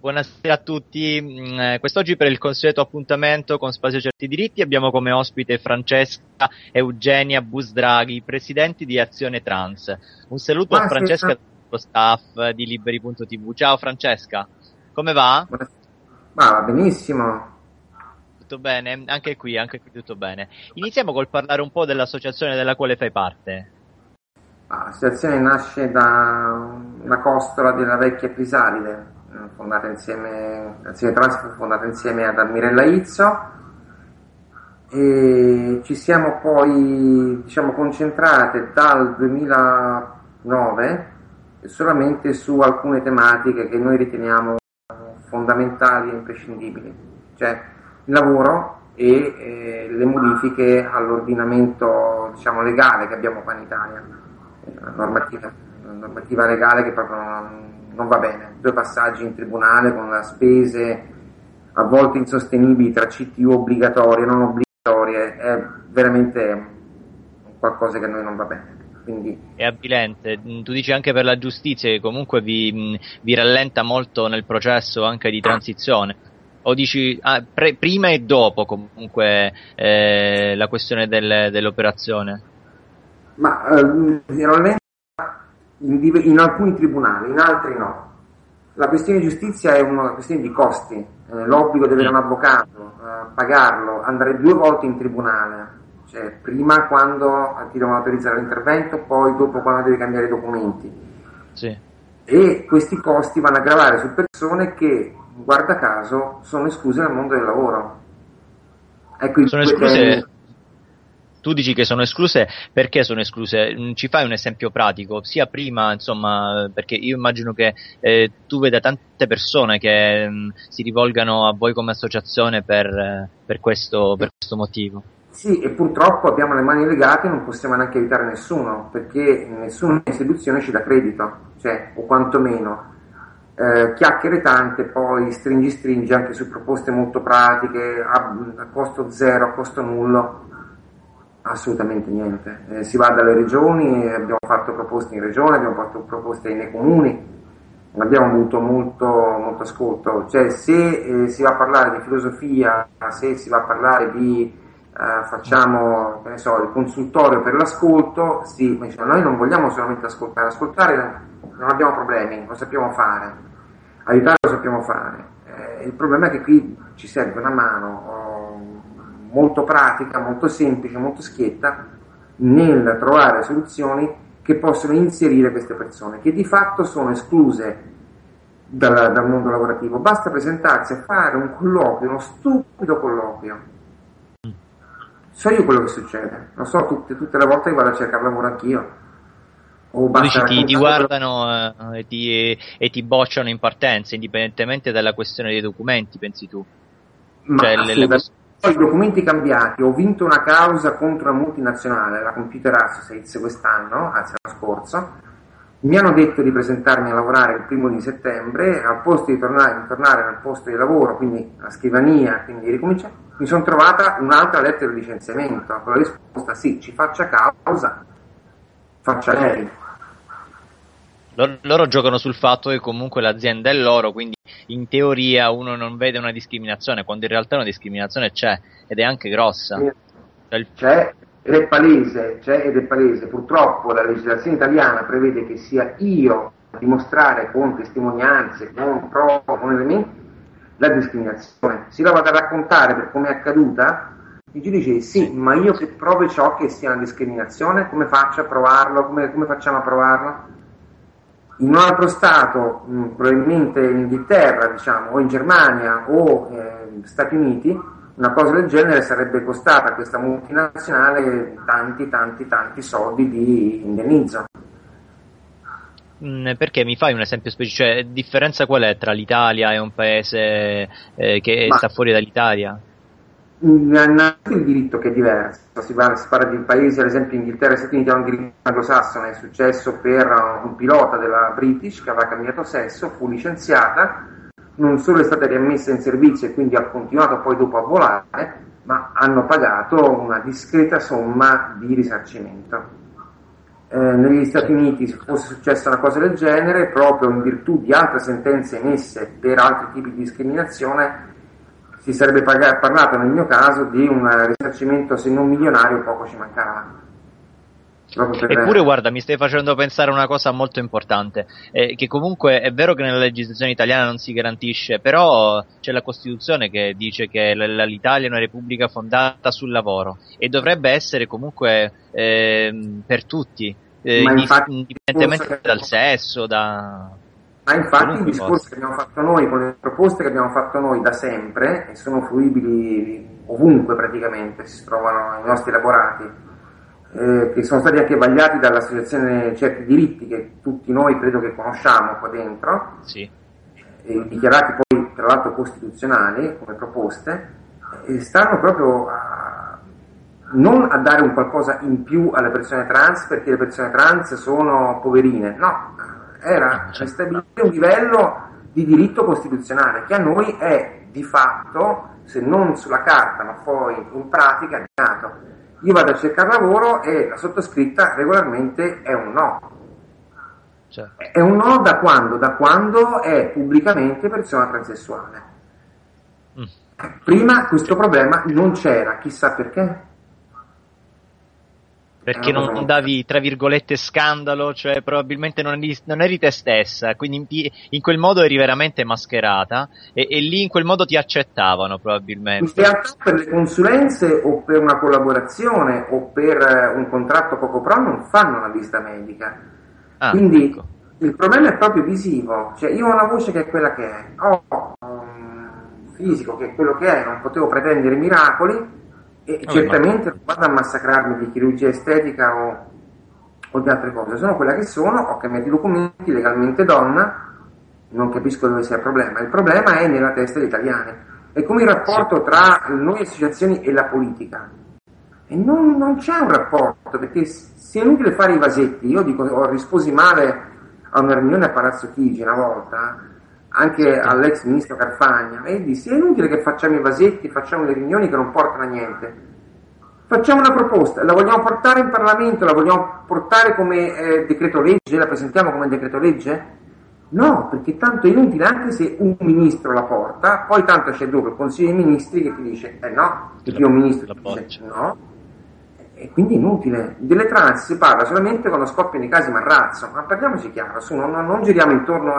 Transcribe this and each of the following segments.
Buonasera a tutti. Quest'oggi per il consueto appuntamento con Spazio Certi Diritti abbiamo come ospite Francesca Eugenia Busdraghi, presidenti di Azione Trans. Un saluto a Francesca e allo staff di Liberi.tv. Ciao Francesca, come va? Va benissimo. Tutto bene? Anche qui tutto bene. Iniziamo col parlare un po' dell'associazione della quale fai parte. L'associazione nasce da una costola della vecchia Crisalide, fondata insieme, Azione Trans fu fondata insieme ad Mirella Izzo, e ci siamo poi concentrate dal 2009 solamente su alcune tematiche che noi riteniamo fondamentali e imprescindibili, cioè il lavoro e le modifiche all'ordinamento legale che abbiamo qua in Italia. La normativa legale che proprio non va bene, 2 passaggi in tribunale con spese a volte insostenibili tra CTU obbligatorie e non obbligatorie, è veramente qualcosa che a noi non va bene. Quindi è avvilente. Tu dici anche per la giustizia che comunque vi rallenta molto nel processo anche di transizione, o dici prima e dopo comunque la questione dell'operazione? Ma generalmente in alcuni tribunali, in altri no. La questione di giustizia è una questione di costi, l'obbligo di avere un avvocato, pagarlo, andare 2 volte in tribunale, cioè prima quando ti devono autorizzare l'intervento, poi dopo quando devi cambiare i documenti. Sì. E questi costi vanno a gravare su persone che, guarda caso, sono escluse dal mondo del lavoro. Ecco, sono escluse. Tu dici che sono escluse, perché sono escluse? Ci fai un esempio pratico? Sia prima, insomma, perché io immagino che tu veda tante persone che si rivolgano a voi come associazione per questo motivo. Sì, e purtroppo abbiamo le mani legate e non possiamo neanche aiutare nessuno, perché nessuna istituzione ci dà credito, cioè, o quantomeno chiacchiere tante, poi stringi anche su proposte molto pratiche, a costo zero, a costo nullo. Assolutamente niente, si va dalle regioni, abbiamo fatto proposte in regione, abbiamo fatto proposte nei comuni, abbiamo avuto molto ascolto, cioè se si va a parlare di filosofia, se si va a parlare di facciamo il consultorio per l'ascolto, sì, ma noi non vogliamo solamente ascoltare non abbiamo problemi, lo sappiamo fare, aiutare lo sappiamo fare, il problema è che qui ci serve una mano molto pratica, molto semplice, molto schietta nel trovare soluzioni che possono inserire queste persone che di fatto sono escluse dal mondo lavorativo. Basta presentarsi a fare un colloquio, uno stupido colloquio. So io quello che succede, lo so tutte le volte che vado a cercare lavoro anch'io. Ti guardano e ti bocciano in partenza, indipendentemente dalla questione dei documenti, pensi tu? Poi i documenti cambiati, ho vinto una causa contro una multinazionale, la Computer Associates quest'anno, anzi l'anno scorso, mi hanno detto di presentarmi a lavorare il 1° di settembre, al posto di tornare nel posto di lavoro, quindi a scrivania, quindi ricominciare, mi sono trovata un'altra lettera di licenziamento, con la risposta sì, ci faccia causa, faccia lei. Loro giocano sul fatto che comunque l'azienda è loro, quindi in teoria uno non vede una discriminazione, quando in realtà una discriminazione c'è, ed è anche grossa. C'è ed è palese. Purtroppo la legislazione italiana prevede che sia io a dimostrare con testimonianze, con prove, con elementi, la discriminazione. Se la vado a raccontare per come è accaduta, il giudice sì, ma io che prove ciò che sia una discriminazione, come faccio a provarlo, come facciamo a provarlo? In un altro stato, probabilmente in Inghilterra, o in Germania o Stati Uniti, una cosa del genere sarebbe costata a questa multinazionale tanti soldi di indennizzo. Perché mi fai un esempio specifico? Cioè, differenza qual è tra l'Italia e un paese che sta fuori dall'Italia? Il diritto che è diverso, si parla di paesi, ad esempio Inghilterra e Stati Uniti hanno un diritto anglosassone, è successo per un pilota della British che aveva cambiato sesso, fu licenziata, non solo è stata riammessa in servizio e quindi ha continuato poi dopo a volare, ma hanno pagato una discreta somma di risarcimento. negli Stati Uniti fosse successa una cosa del genere, proprio in virtù di altre sentenze emesse per altri tipi di discriminazione, si sarebbe parlato nel mio caso di un risarcimento, se non milionario, poco ci mancava. Eppure guarda, mi stai facendo pensare a una cosa molto importante, che comunque è vero che nella legislazione italiana non si garantisce, però c'è la Costituzione che dice che l'Italia è una repubblica fondata sul lavoro e dovrebbe essere comunque per tutti, indipendentemente dal sesso, Ma infatti i discorsi che abbiamo fatto noi, con le proposte che abbiamo fatto noi da sempre, e sono fruibili ovunque praticamente, si trovano i nostri elaborati, che sono stati anche vagliati dall'associazione Certi Diritti, che tutti noi credo che conosciamo qua dentro, sì, e dichiarati poi tra l'altro costituzionali come proposte, stanno proprio non a dare un qualcosa in più alle persone trans perché le persone trans sono poverine, no, era stabilire un livello di diritto costituzionale che a noi è di fatto, se non sulla carta ma poi in pratica, dato. Io vado a cercare lavoro e la sottoscritta regolarmente è un no. Certo. È un no da quando? Da quando è pubblicamente persona transessuale. Prima questo problema non c'era, chissà perché. Perché non davi, tra virgolette, scandalo, cioè probabilmente non eri te stessa, quindi in quel modo eri veramente mascherata e lì in quel modo ti accettavano probabilmente. In realtà per le consulenze o per una collaborazione o per un contratto poco pro non fanno una visita medica. Quindi ecco. Il problema è proprio visivo, cioè io ho una voce che è quella che è, ho un fisico che è quello che è, non potevo pretendere miracoli. E certamente non vado a massacrarmi di chirurgia estetica o di altre cose, sono quella che sono, ho cambiato i documenti, legalmente donna, non capisco dove sia il problema è nella testa degli italiani, è come il rapporto tra noi associazioni e la politica, e non c'è un rapporto, perché se è inutile fare i vasetti, io dico, ho risposi male a una riunione a Palazzo Chigi una volta, anche all'ex ministro Carfagna, e dissi è inutile che facciamo i vasetti, facciamo le riunioni che non portano a niente, facciamo una proposta, la vogliamo portare in Parlamento, la vogliamo portare come decreto legge, la presentiamo come decreto legge? No, perché tanto è inutile anche se un ministro la porta, poi tanto c'è dopo il Consiglio dei Ministri che ti dice no, il primo ministro ti dice no, e quindi è inutile. Delle trans si parla solamente quando scoppiano i casi Marrazzo, ma parliamoci chiaro, non giriamo intorno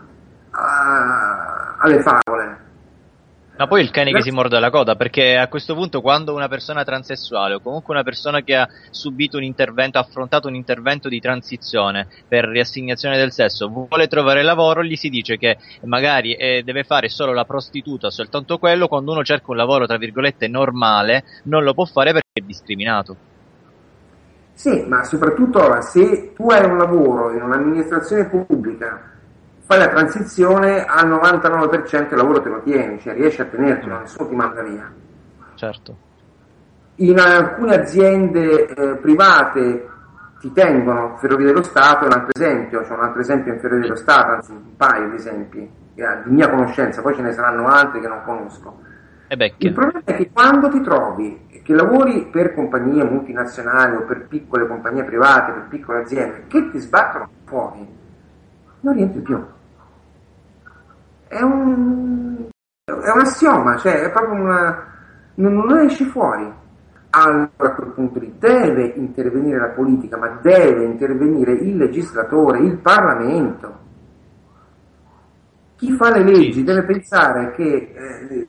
alle favole. Ma poi il cane che si morde la coda, perché a questo punto quando una persona transessuale o comunque una persona che ha subito un intervento, ha affrontato un intervento di transizione per riassegnazione del sesso, vuole trovare lavoro, gli si dice che magari deve fare solo la prostituta, soltanto quello, quando uno cerca un lavoro tra virgolette normale non lo può fare perché è discriminato. Sì, ma soprattutto se tu hai un lavoro in un'amministrazione pubblica, fai la transizione, al 99% il lavoro te lo tieni, cioè riesci a tenertelo, nessuno ti manda via. Certo. In alcune aziende private ti tengono, Ferrovie dello Stato è un altro esempio, c'è un altro esempio in Ferrovie dello Stato, anzi un paio di esempi di mia conoscenza, poi ce ne saranno altri che non conosco. Il problema è che quando ti trovi che lavori per compagnie multinazionali o per piccole compagnie private, per piccole aziende, che ti sbattono fuori, non rientri più. È un assioma, cioè è proprio non esci fuori. Allora a quel punto lì deve intervenire la politica, ma deve intervenire il legislatore, il Parlamento. Chi fa le leggi deve pensare che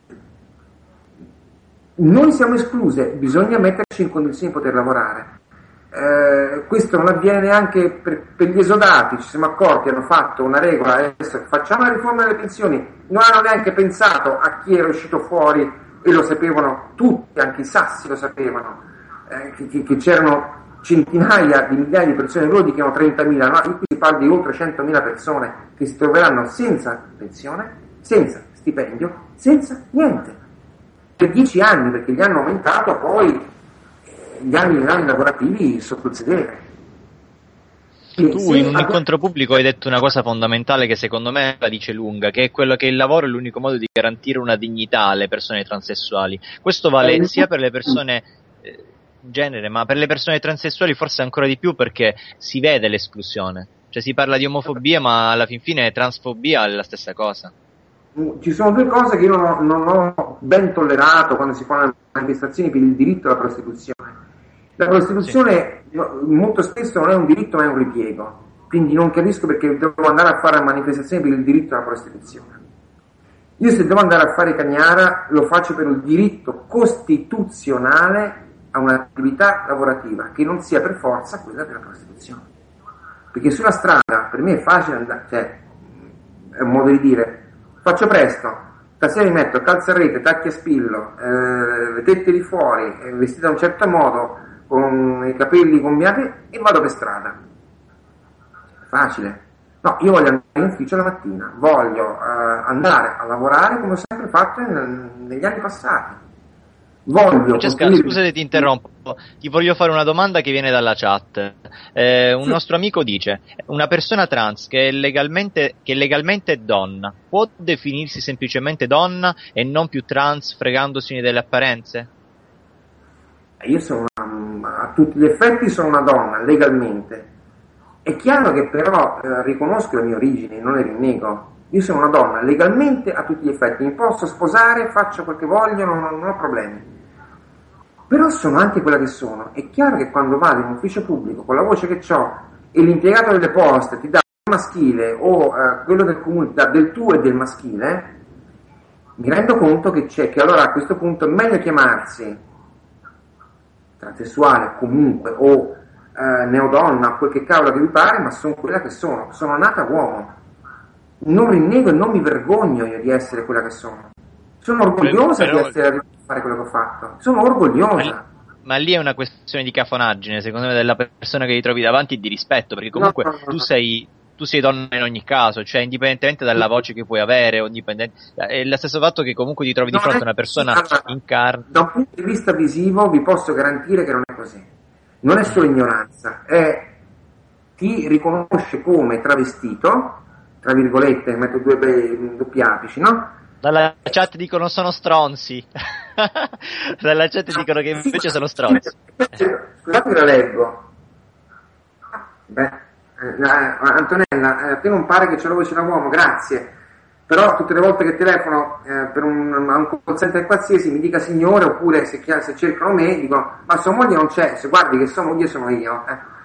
noi siamo escluse, bisogna metterci in condizioni di poter lavorare. Questo non avviene neanche per gli esodati, ci siamo accorti, hanno fatto una regola, adesso facciamo la riforma delle pensioni, non hanno neanche pensato a chi era uscito fuori, e lo sapevano tutti, anche i sassi lo sapevano, che c'erano centinaia di migliaia di persone, loro dicono 30.000, no? Qui si parla di oltre 100.000 persone che si troveranno senza pensione, senza stipendio, senza niente, per 10 anni, perché gli hanno aumentato poi gli anni lavorativi sotto il sedere. Tu in un incontro pubblico hai detto una cosa fondamentale che secondo me la dice lunga, che è quello che il lavoro è l'unico modo di garantire una dignità alle persone transessuali. Questo vale sia per le persone genere, ma per le persone transessuali forse ancora di più, perché si vede l'esclusione. Cioè si parla di omofobia, ma alla fin fine transfobia è la stessa cosa. Ci sono due cose che io non ho ben tollerato quando si fanno manifestazioni per il diritto alla prostituzione. La prostituzione molto spesso non è un diritto ma è un ripiego, quindi non capisco perché devo andare a fare manifestazioni per il diritto alla prostituzione. Io se devo andare a fare cagnara lo faccio per un diritto costituzionale a un'attività lavorativa che non sia per forza quella della prostituzione. Perché sulla strada per me è facile andare, cioè è un modo di dire, faccio presto, stasera mi metto calzarrete, tacchi a spillo, le tette di fuori, vestita in un certo modo, con i capelli combinati e vado per strada. Facile. No, io voglio andare in ufficio la mattina, voglio andare a lavorare come ho sempre fatto negli anni passati. Francesca, scusa se ti interrompo, ti voglio fare una domanda che viene dalla chat. Un nostro amico dice: una persona trans che è legalmente donna può definirsi semplicemente donna e non più trans, fregandosi delle apparenze? Io sono a tutti gli effetti sono una donna legalmente. È chiaro che però riconosco le mie origini, non le rinnego. Io sono una donna legalmente a tutti gli effetti, mi posso sposare, faccio quel che voglio, non ho problemi. Però sono anche quella che sono. È chiaro che quando vado in un ufficio pubblico con la voce che ho e l'impiegato delle poste ti dà il maschile o quello del comune ti dà del tuo e del maschile, mi rendo conto che allora a questo punto è meglio chiamarsi transessuale comunque o neodonna, quel che cavolo che vi pare, ma sono quella che sono nata uomo. Non rinnego e non mi vergogno io di essere quella che sono. Sono orgogliosa di essere fare quello che ho fatto. Sono orgogliosa. Ma lì è una questione di cafonaggine, secondo me, della persona che ti trovi davanti e di rispetto, perché comunque no. Tu sei donna in ogni caso, cioè indipendentemente dalla voce che puoi avere, è lo stesso fatto che comunque ti trovi di fronte a una persona in carne. Da un punto di vista visivo vi posso garantire che non è così. Non è solo ignoranza, ti riconosce come travestito, tra virgolette, metto due doppi apici, no? Dalla chat dicono sono stronzi. Dalla chat dicono che invece sono stronzi. Scusate che la leggo. Antonella, a te non pare che c'è la voce da uomo, grazie. Però tutte le volte che telefono per un call center qualsiasi mi dica signore, oppure se cercano me dicono ma sua moglie non c'è, se guardi che sua moglie sono io.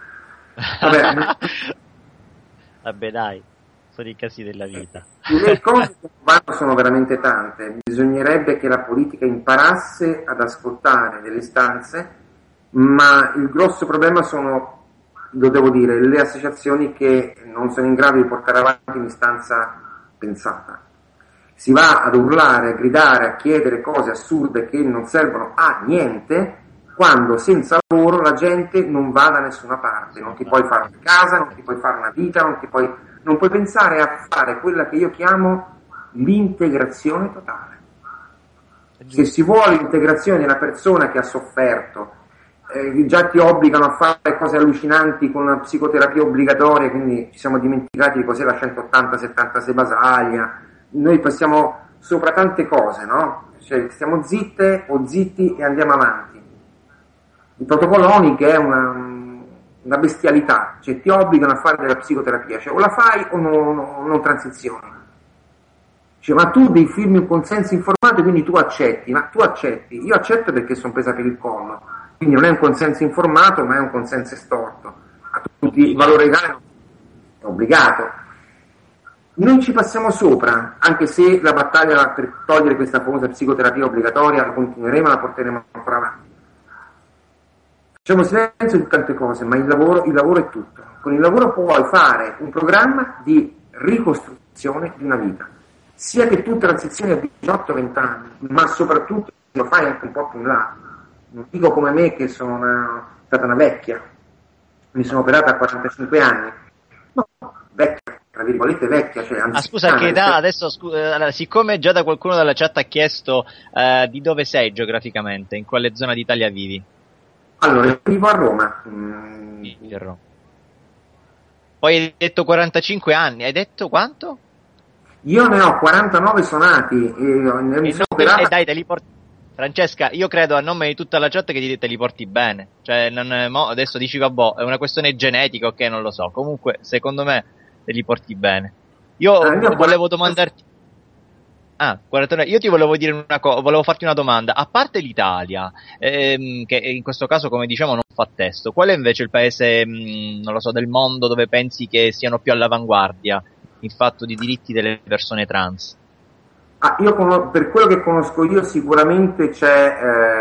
Vabbè dai. Sono i casi della vita. Le cose che vanno sono veramente tante. Bisognerebbe che la politica imparasse ad ascoltare delle istanze, ma il grosso problema sono, lo devo dire, le associazioni che non sono in grado di portare avanti un'istanza pensata. Si va ad urlare, a gridare, a chiedere cose assurde che non servono a niente, quando senza lavoro la gente non va da nessuna parte. Non ti puoi fare una casa, non ti puoi fare una vita, non puoi pensare a fare quella che io chiamo l'integrazione totale. Se si vuole l'integrazione di una persona che ha sofferto, già ti obbligano a fare cose allucinanti con una psicoterapia obbligatoria, quindi ci siamo dimenticati di cos'è la 180-76 Basaglia, noi passiamo sopra tante cose, no? Cioè stiamo zitte o zitti e andiamo avanti. Il protocollo ONI che è una bestialità, cioè ti obbligano a fare della psicoterapia, cioè o la fai o non transizioni. Cioè, ma tu devi firmi un consenso informato, quindi tu accetti, io accetto perché sono presa per il collo, quindi non è un consenso informato ma è un consenso estorto, a tutti il valore legale è obbligato. Noi ci passiamo sopra, anche se la battaglia per togliere questa famosa psicoterapia obbligatoria la continueremo, la porteremo ancora avanti. Facciamo silenzio su tante cose, ma il lavoro è tutto. Con il lavoro puoi fare un programma di ricostruzione di una vita, sia che tu transizioni a 18-20 anni, ma soprattutto lo fai anche un po' più in là. Non dico come me che sono stata una vecchia, mi sono operata a 45 anni, no, vecchia, tra virgolette vecchia, cioè scusa, che età adesso, siccome già da qualcuno dalla chat ha chiesto di dove sei geograficamente, in quale zona d'Italia vivi? Allora, vivo a Roma. Poi hai detto 45 anni, hai detto quanto? Io ne ho 49 suonati. Dai, Francesca, io credo a nome di tutta la chat che te li porti bene. Cioè, adesso dici vabbè, è una questione genetica, ok, non lo so. Comunque, secondo me, te li porti bene. Io volevo domandarti... 49. Io ti volevo dire volevo farti una domanda. A parte l'Italia, che in questo caso, come diciamo, non fa testo, qual è invece il paese, non lo so, del mondo dove pensi che siano più all'avanguardia in fatto di diritti delle persone trans? Per quello che conosco io sicuramente c'è,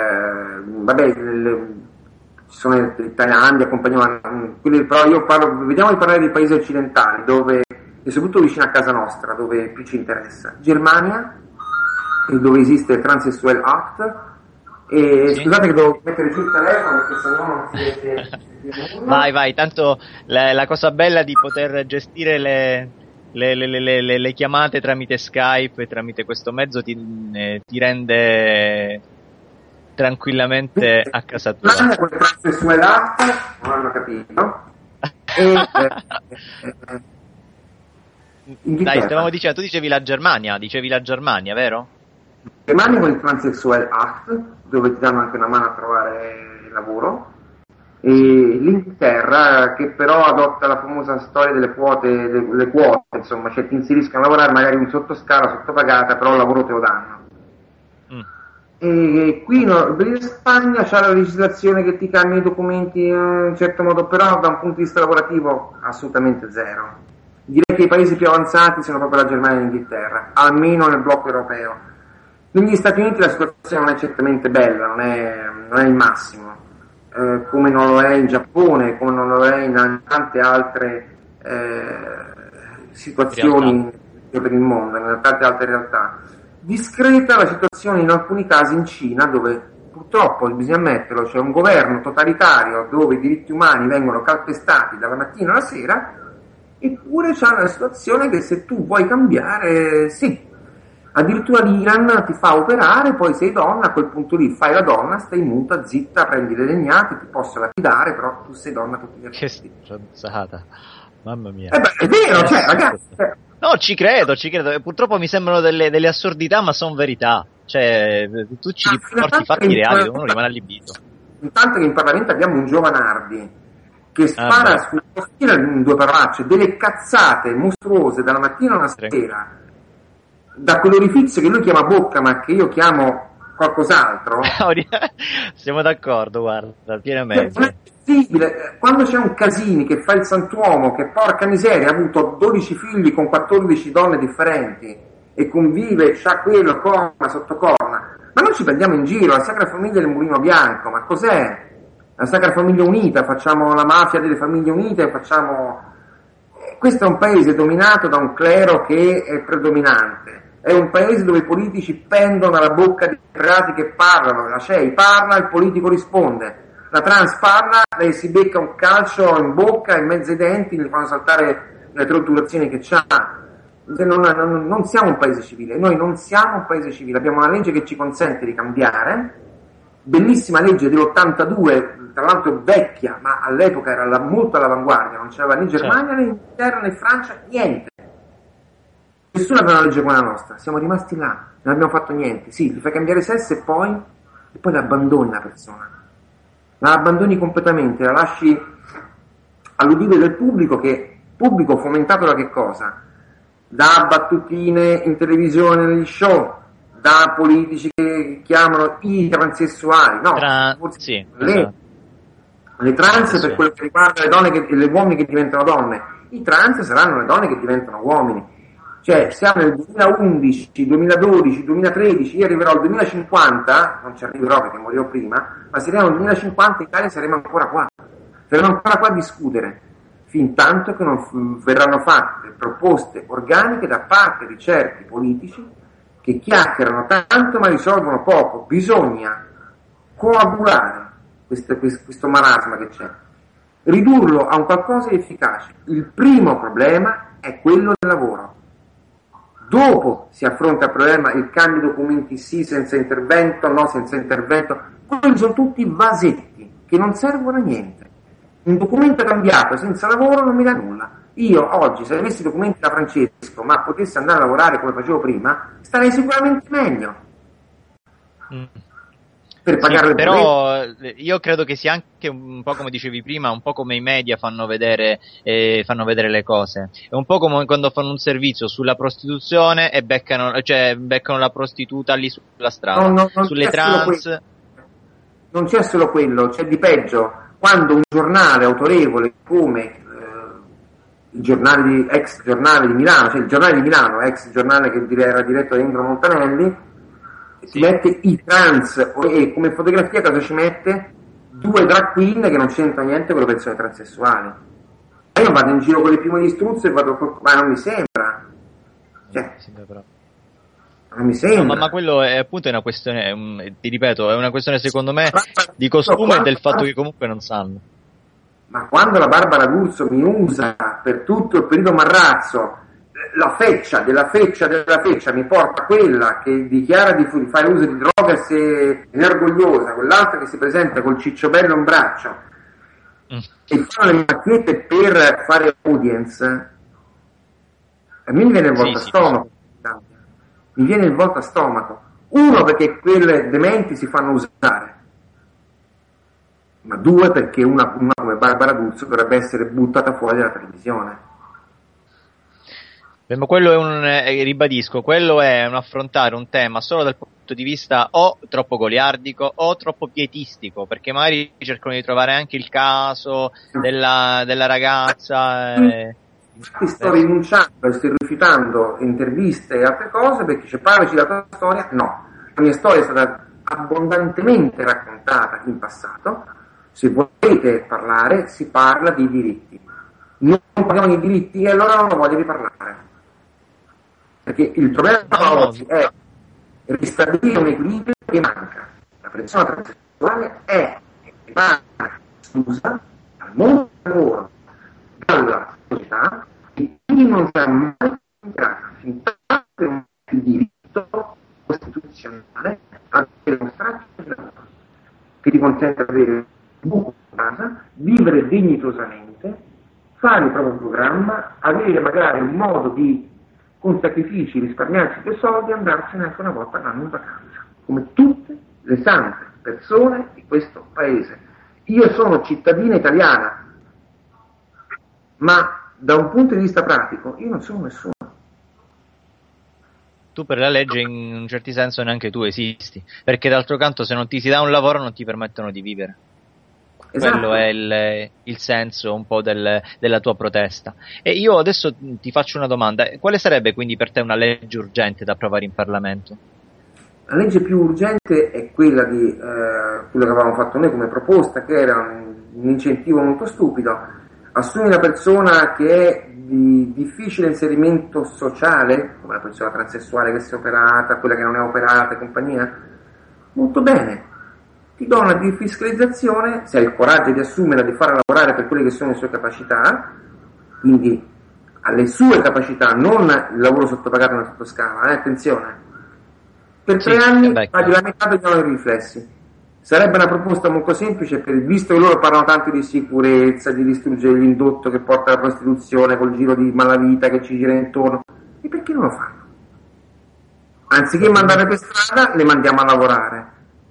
ci sono Thailandia, compagnia, però vediamo di parlare dei paesi occidentali, dove, e soprattutto vicino a casa nostra, dove più ci interessa. Germania, dove esiste il Transsexual Act, e sì. Scusate che devo mettere giù il telefono perché sennò non si vai, tanto la cosa bella di poter gestire le chiamate tramite Skype e tramite questo mezzo ti rende tranquillamente a casa tua. Quel Transsexual Act, non hanno capito. Dai, stavamo dicendo, tu dicevi la Germania, vero? Germania con il Transsexual Act, dove ti danno anche una mano a trovare lavoro, e l'Inghilterra che però adotta la famosa storia delle quote, insomma, cioè ti inseriscono a lavorare magari in sottoscala, sottopagata, però il lavoro te lo danno. E qui in Spagna c'è la legislazione che ti cambia i documenti in un certo modo, però da un punto di vista lavorativo assolutamente zero. Direi che i paesi più avanzati sono proprio la Germania e l'Inghilterra, almeno nel blocco europeo. Negli Stati Uniti la situazione non è certamente bella, non è il massimo, come non lo è in Giappone, come non lo è in tante altre situazioni per il mondo, in tante altre realtà. Discreta la situazione in alcuni casi in Cina, dove purtroppo, bisogna ammetterlo, c'è un governo totalitario dove i diritti umani vengono calpestati dalla mattina alla sera, eppure c'è una situazione che se tu vuoi cambiare, sì. Addirittura l'Iran ti fa operare, poi sei donna, a quel punto lì fai la donna, stai muta, zitta, prendi le legnate, ti posso lapidare, però tu sei donna tutti gli effetti. Che stronzata, mamma mia. È vero, cioè ragazzi... No, ci credo, purtroppo mi sembrano delle assurdità, ma sono verità. Cioè, tu ci riporti fatti reali, uno rimane allibito. Intanto che in Parlamento abbiamo un Giovanardi che spara sulla postina in due parolacce, delle cazzate mostruose dalla mattina alla sera, da quell'orifizio che lui chiama bocca, ma che io chiamo qualcos'altro. Siamo d'accordo, guarda, pienamente. Non è possibile. Quando c'è un Casini che fa il santuomo, che porca miseria ha avuto 12 figli con 14 donne differenti e convive, c'ha quello, corna sotto corna, ma non ci prendiamo in giro. La Sacra Famiglia del Mulino Bianco, ma cos'è? La Sacra Famiglia Unita, facciamo la mafia delle famiglie unite, questo è un paese dominato da un clero che è predominante. È un paese dove i politici pendono alla bocca dei prati che parlano, la CEI parla, il politico risponde, la trans parla, lei si becca un calcio in bocca, in mezzo ai denti, gli fanno saltare le trodulazioni che c'ha. Non siamo un paese civile, noi non siamo un paese civile, abbiamo una legge che ci consente di cambiare, bellissima legge dell'82, tra l'altro vecchia, ma all'epoca era molto all'avanguardia, non c'era né Germania né Inghilterra né Francia, niente. Nessuno aveva una legge come la nostra, siamo rimasti là, non abbiamo fatto niente. Sì, ti fai cambiare sesso e poi l'abbandoni la persona, la abbandoni completamente, la lasci all'udire del pubblico, che pubblico fomentato da che cosa? Da battutine in televisione, negli show, da politici che chiamano i transessuali, no, sì, le trans per quello che riguarda le donne e gli uomini che diventano donne, i trans saranno le donne che diventano uomini. Cioè, siamo nel 2011, 2012, 2013, io arriverò al 2050, non ci arriverò perché morirò prima, ma se arriviamo al 2050 in Italia saremo ancora qua a discutere, fin tanto che non verranno fatte proposte organiche da parte di certi politici che chiacchierano tanto ma risolvono poco. Bisogna coagulare questo marasma che c'è, ridurlo a un qualcosa di efficace. Il primo problema è quello del lavoro. Dopo si affronta il problema, il cambio di documenti sì, senza intervento, no, senza intervento. Quelli sono tutti vasetti che non servono a niente. Un documento cambiato senza lavoro non mi dà nulla. Io oggi, se avessi i documenti da Francesco, ma potessi andare a lavorare come facevo prima, starei sicuramente meglio. per pagare le però io credo che sia anche un po' come dicevi prima, un po' come i media fanno vedere le cose. È un po' come quando fanno un servizio sulla prostituzione e beccano la prostituta lì sulla strada, non sulle c'è trans. Non c'è solo quello, c'è di peggio. Quando un giornale autorevole come ex giornale di Milano, cioè il giornale di Milano, ex giornale che era diretto da Indro Montanelli, si mette i trans e come fotografia cosa ci mette? 2 drag queen che non c'entra niente con le persone transessuali. Io non vado in giro con le piume di struzzo e ma non mi sembra. Cioè, non mi sembra. No, ma quello è appunto una questione, ti ripeto, è una questione secondo me di costume e del fatto che comunque non sanno. Ma quando la Barbara D'Urso mi usa per tutto il periodo Marrazzo la feccia mi porta quella che dichiara di fare uso di droga e se è orgogliosa, quell'altra che si presenta col cicciobello in braccio e fanno le macchinette per fare audience, a me mi viene il voltastomaco. Mi viene il voltastomaco. Uno, perché quelle dementi si fanno usare, ma 2, perché una come Barbara D'Urso dovrebbe essere buttata fuori dalla televisione. Ma quello ribadisco, quello è un affrontare un tema solo dal punto di vista o troppo goliardico o troppo pietistico, perché magari cercano di trovare anche il caso della ragazza. Infatti sto rinunciando e sto rifiutando interviste e altre cose perché c'è parlaci la tua storia. No, la mia storia è stata abbondantemente raccontata in passato. Se volete parlare, si parla di diritti. Non parliamo di diritti e allora non ho voglia di parlare. Perché il problema oggi è ristabilire un equilibrio che manca. La persona transessuale è esclusa dal mondo del lavoro, dalla società, e quindi non sarà mai integrata finché non c'è il diritto costituzionale a avere uno straccio di lavoro che ti consente di avere un buco in casa, vivere dignitosamente, fare il proprio programma, avere magari un modo di con sacrifici, risparmiarsi dei soldi e andarsene anche una volta all'anno in vacanza, come tutte le sante persone di questo paese. Io sono cittadina italiana, ma da un punto di vista pratico io non sono nessuno. Tu per la legge in un certo senso neanche tu esisti, perché d'altro canto se non ti si dà un lavoro non ti permettono di vivere. Esatto. Quello è il senso un po' della tua protesta. E io adesso ti faccio una domanda: quale sarebbe quindi per te una legge urgente da approvare in Parlamento? La legge più urgente è quella di quello che avevamo fatto noi come proposta, che era un incentivo molto stupido: assumi una persona che è di difficile inserimento sociale, come la persona transessuale che si è operata, quella che non è operata e compagnia, molto bene. Ti do una defiscalizzazione, se hai il coraggio di assumerla, di farla lavorare per quelle che sono le sue capacità, quindi alle sue capacità, non il lavoro sottopagato nella sottoscala, attenzione. Per 3 anni paghi la metà degli oneri riflessi. Sarebbe una proposta molto semplice, visto che loro parlano tanto di sicurezza, di distruggere l'indotto che porta alla prostituzione, col giro di malavita che ci gira intorno, e perché non lo fanno? Anziché mandarle per strada, le mandiamo a lavorare.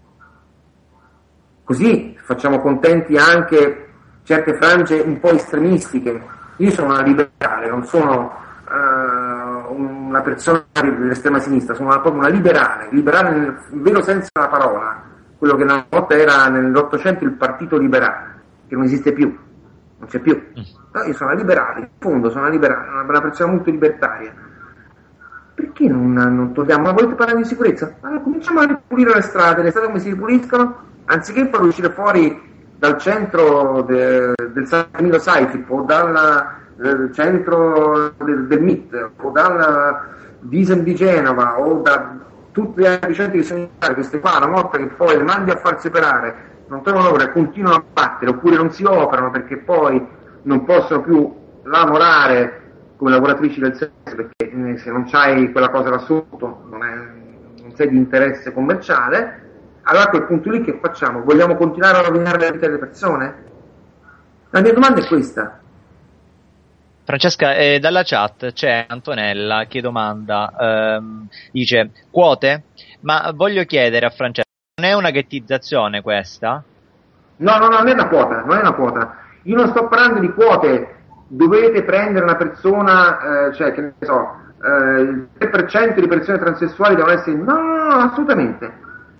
Così facciamo contenti anche certe frange un po' estremistiche. Io sono una liberale, non sono una persona dell'estrema sinistra, sono proprio una liberale nel vero senso della parola, quello che una volta era nell'Ottocento il partito liberale, che non esiste più, non c'è più. No, io sono una liberale, in fondo sono una liberale, una persona molto libertaria. Perché non togliamo? Ma volete parlare di sicurezza? Allora cominciamo a ripulire le strade come si ripuliscono? Anziché far uscire fuori dal centro del San Camillo Saifip o dal centro del MIT o dal Diesel di Genova o da tutti gli altri centri che sono in Italia, queste qua, una volta che poi le mandi a farsi operare, non trovano lavoro e continuano a battere, oppure non si operano perché poi non possono più lavorare come lavoratrici del sesso, perché se non c'hai quella cosa là sotto non sei di interesse commerciale. Allora a quel punto lì che facciamo? Vogliamo continuare a rovinare la vita delle persone? La mia domanda è questa. Francesca, dalla chat c'è Antonella che domanda, dice: quote? Ma voglio chiedere a Francesca, è una ghettizzazione questa? No, non è una quota, non è una quota. Io non sto parlando di quote, dovete prendere una persona, cioè che ne so, il 3% di persone transessuali devono essere... No, assolutamente.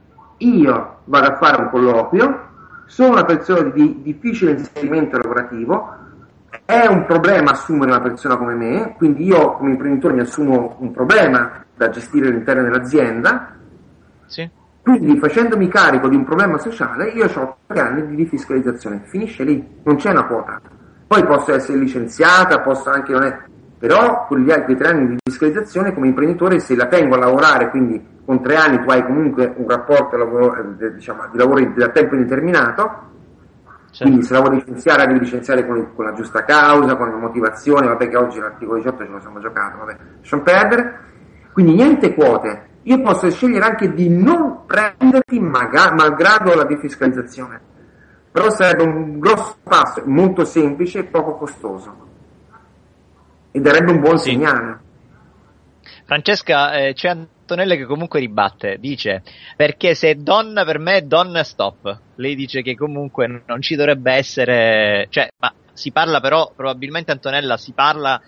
Io vado a fare un colloquio, sono una persona di difficile inserimento lavorativo, è un problema assumere una persona come me, quindi io come imprenditore mi assumo un problema da gestire all'interno dell'azienda, sì. Quindi facendomi carico di un problema sociale io ho 3 anni di defiscalizzazione, finisce lì, non c'è una quota. Poi posso essere licenziata, posso anche non è, però quegli altri 3 anni di defiscalizzazione come imprenditore, se la tengo a lavorare, quindi con 3 anni tu hai comunque un rapporto di lavoro a tempo indeterminato, quindi se la vuoi licenziare devi licenziare con la giusta causa, con la motivazione, vabbè che oggi l'articolo 18 ce lo siamo giocato, vabbè, lasciamo perdere, quindi niente quote. Io posso scegliere anche di non prenderti malgrado la defiscalizzazione, però sarebbe un grosso passo, molto semplice e poco costoso, e darebbe un buon segnale. Francesca, c'è Antonella che comunque ribatte, dice perché se è donna per me è donna stop. Lei dice che comunque non ci dovrebbe essere, cioè, ma si parla però, probabilmente Antonella si parla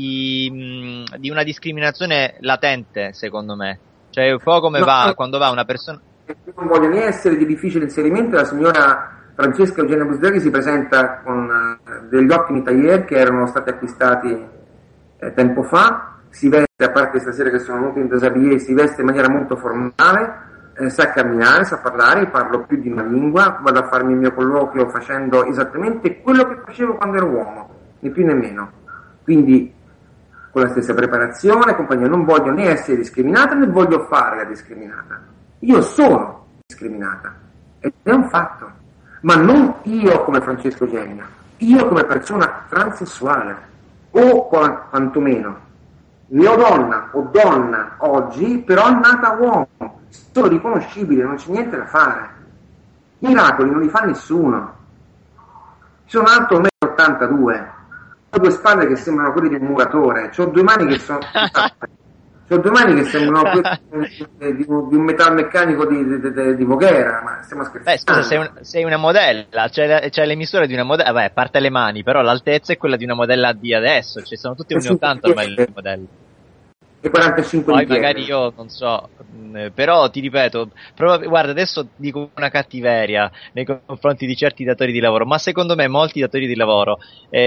di una discriminazione latente, secondo me. Cioè un po' come va quando va una persona... Non voglio né essere di difficile inserimento, la signora Francesca Eugenia Busdeghi si presenta con degli ottimi tailleur che erano stati acquistati tempo fa, si veste, a parte stasera che sono venuto in desabillé, si veste in maniera molto formale, sa camminare, sa parlare, parlo più di una lingua, vado a farmi il mio colloquio facendo esattamente quello che facevo quando ero uomo, né più né meno. Quindi con la stessa preparazione, compagnia, non voglio né essere discriminata né voglio fare la discriminata. Io sono discriminata ed è un fatto, ma non io come Francesco Eugenia, io come persona transessuale o quantomeno neodonna o donna oggi, però nata uomo, sono riconoscibile, non c'è niente da fare. Miracoli non li fa nessuno. Sono alto 1,82 m. Ho 2 spalle che sembrano quelle di un muratore, ho 2 mani che sono ho 2 mani che sembrano di un metalmeccanico di Voghera, ma stiamo scherzando. Scusa, sei una modella, c'è le misure di una modella, a parte le mani, però l'altezza è quella di una modella di adesso, cioè sono tutti 1,80 ormai le modelle. E 45 poi di piede. Magari io non so, però ti ripeto, guarda, adesso dico una cattiveria nei confronti di certi datori di lavoro, ma secondo me molti datori di lavoro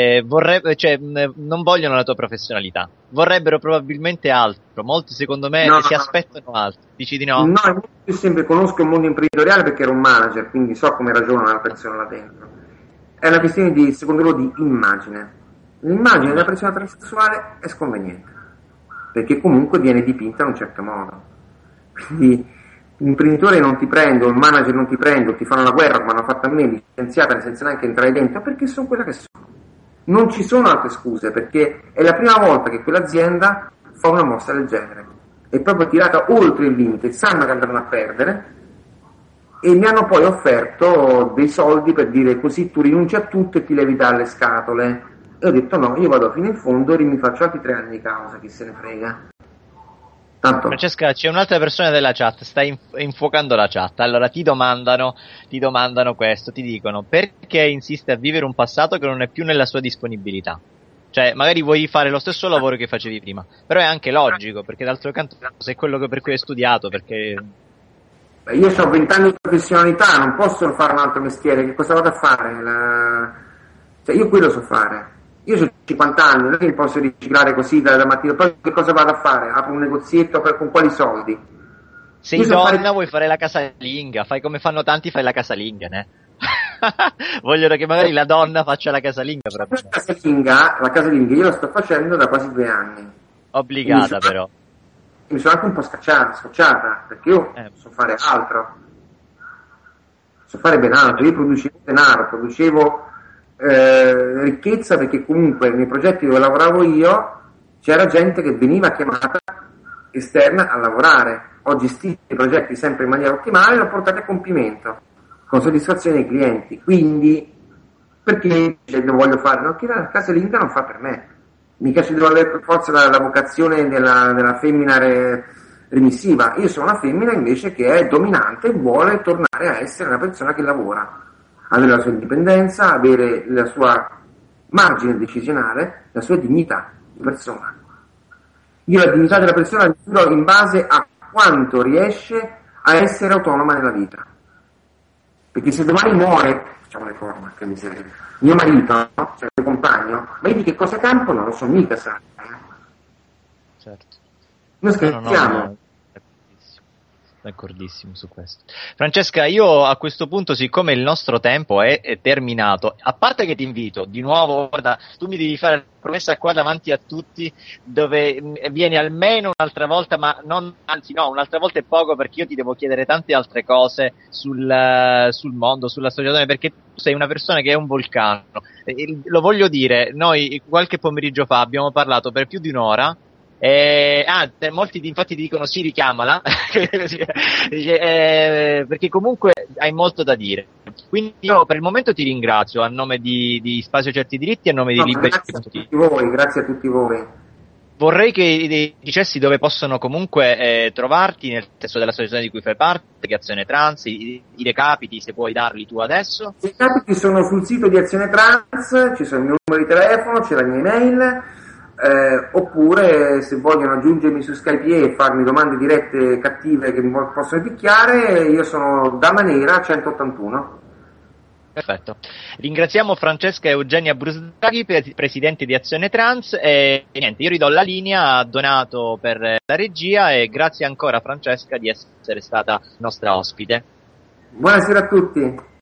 non vogliono la tua professionalità, vorrebbero probabilmente altro, molti secondo me si aspettano altro. Dici di no? No, io sempre conosco il mondo imprenditoriale perché ero un manager, quindi so come ragiona una persona là dentro. È una questione di, secondo loro, di immagine. L'immagine della persona transessuale è sconveniente, perché comunque viene dipinta in un certo modo. Quindi l'imprenditore non ti prende, il manager non ti prende, ti fanno la guerra come hanno fatto a me, licenziata senza neanche entrare dentro, perché sono quella che sono. Non ci sono altre scuse, perché è la prima volta che quell'azienda fa una mossa del genere. È proprio tirata oltre il limite, sanno che andranno a perdere e mi hanno poi offerto dei soldi per dire così tu rinunci a tutto e ti levi dalle scatole. E ho detto no, io vado fino in fondo e mi faccio altri 3 anni di causa, chi se ne frega. Tanto. Francesca, c'è un'altra persona della chat, stai infuocando la chat. Allora ti domandano questo, ti dicono perché insiste a vivere un passato che non è più nella sua disponibilità. Cioè, magari vuoi fare lo stesso lavoro che facevi prima, però è anche logico, perché d'altro canto sei quello per cui hai studiato, perché... Io ho 20 anni di professionalità, non posso fare un altro mestiere, che cosa vado a fare? Cioè, io quello so fare. Io ho 50 anni, non è che mi posso riciclare così da mattina, poi che cosa vado a fare? Apro un negozietto con quali soldi? Sei donna, vuoi fare la casalinga, fai come fanno tanti, fai la casalinga, né? Vogliono che magari la donna faccia la casalinga. La casalinga io la sto facendo da quasi 2 anni. Obbligata però. Mi sono anche un po' scocciata, perché io so fare altro. So fare ben altro, io producevo denaro, producevo ricchezza, perché comunque nei progetti dove lavoravo io c'era gente che veniva chiamata esterna a lavorare. Ho gestito i progetti sempre in maniera ottimale e l'ho portati a compimento con soddisfazione dei clienti. Quindi perché lo voglio fare? No, che la casalinga non fa per me, mica ci devo avere per forza la vocazione della femmina remissiva. Io sono una femmina invece che è dominante e vuole tornare a essere una persona che lavora, avere la sua indipendenza, avere la sua margine decisionale, la sua dignità di persona. Io la dignità della persona la misuro in base a quanto riesce a essere autonoma nella vita. Perché se domani muore, facciamo le forme, che miseria, mio marito, no? Cioè il mio compagno, ma io di che cosa campo non lo so mica, sai. Certo. Noi scherziamo. No. D'accordissimo su questo. Francesca, io a questo punto, siccome il nostro tempo è terminato, a parte che ti invito di nuovo, guarda, tu mi devi fare la promessa qua davanti a tutti, dove vieni almeno un'altra volta, ma non, anzi no, un'altra volta è poco, perché io ti devo chiedere tante altre cose sul mondo, sulla società, perché tu sei una persona che è un vulcano. Lo voglio dire, noi qualche pomeriggio fa abbiamo parlato per più di un'ora. Molti infatti dicono sì, richiamala perché comunque hai molto da dire, quindi io per il momento ti ringrazio a nome di Spazio Certi Diritti e a nome di Liberi. Grazie a tutti voi. Vorrei che dicessi dove possono comunque trovarti nel testo della associazione di cui fai parte, che Azione Trans, i recapiti, se puoi darli tu adesso. I recapiti sono sul sito di Azione Trans, ci sono il mio numero di telefono, c'è la mia email. Oppure se vogliono aggiungermi su Skype e farmi domande dirette cattive che mi possono picchiare, io sono Dama Nera 181. Perfetto. Ringraziamo Francesca Eugenia Brusdaghi, presidente di Azione Trans, e niente, io ridò la linea a Donato per la regia e grazie ancora Francesca di essere stata nostra ospite. Buonasera a tutti.